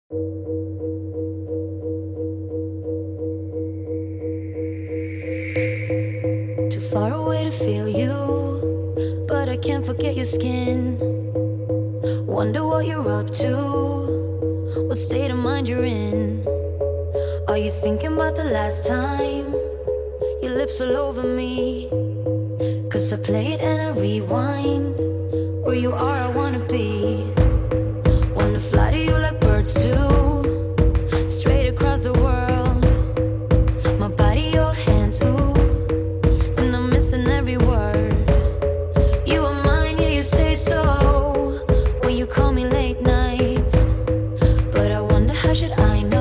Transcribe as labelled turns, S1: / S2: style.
S1: Too far away to feel you, but I can't forget your skin. Wonder what you're up to, what state of mind you're in. Are you thinking about the last time your lips all over me? 'Cause I play it and I rewind. Where you are, I wanna be. Wanna fly to you like birds do, straight across the world. My body, your hands, ooh, and I'm missing every word. You are mine, yeah, you say so when you call me late nights. But I wonder, how should I know?